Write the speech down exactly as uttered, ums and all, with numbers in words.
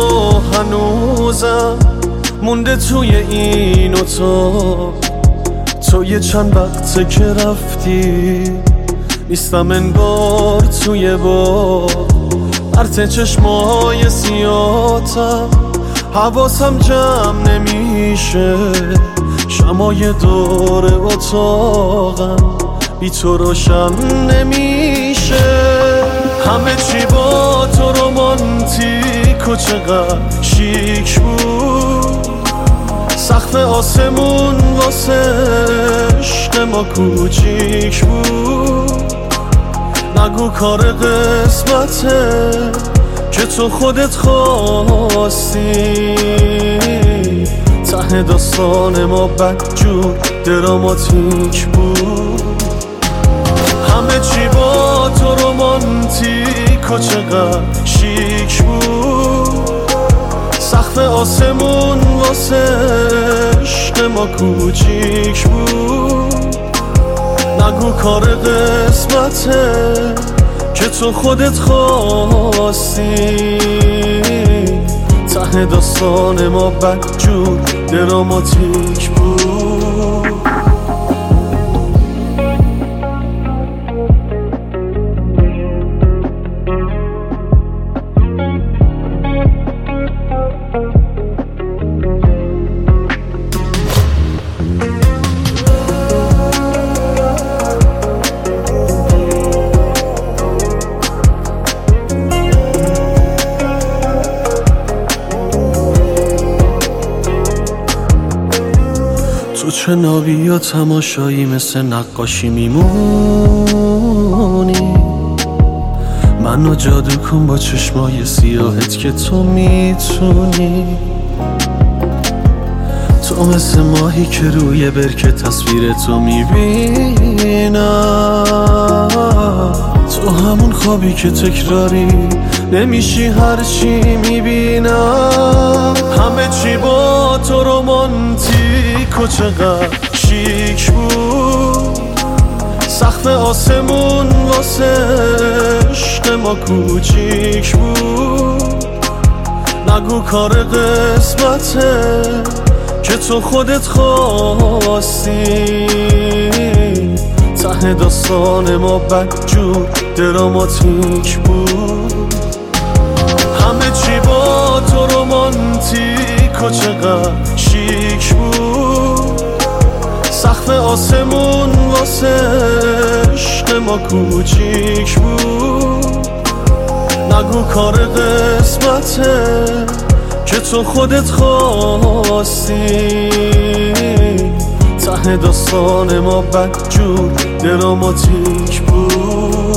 هنوزم مونده توی این اتاق. تو یه چند وقته که رفتی نیستم انگار توی باغ. پرت چشمای سیاتم حواسم جمع نمیشه. شمای دور اتاقم بی تو روشن نمیشه. همه چی با تو رومانتیک و چقدر شیک بود. سقف آسمون واسه عشق ما کوچیک بود. نگو کار قسمته که تو خودت خواستی. ته داستان ما بدجور دراماتیک بود. همه چی با تو رومانتیک و چقدر شیک بود. سقف آسمون واسه عشق ما کوچیک بود. نگو کار قسمته که تو خودت خواستی. ته داستان ما بدجور دراماتیک بود. تو چه ناوی یا تماشایی مثل نقاشی میمونی. منو جادو کن با چشمای سیاهت که تو میتونی. تو مثل ماهی که روی برکه تصویر تو میبینم. تو همون خوابی که تکراری نمیشی هرچی میبینم. همه چی با تو رومانتیک و چقدر شیک بود. سقف آسمون واسه عشق ما کوچیک بود. نگو کار قسمته که تو خودت خواستی. ته داستان ما بدجور دراماتیک بود. همه چی با تو رومانتیک و چقدر شیک بود. سقف آسمون واسه عشق ما کوچیک بود. نگو کار قسمته که تو خودت خواستی. ته داستان ما بدجور دراماتیک بود.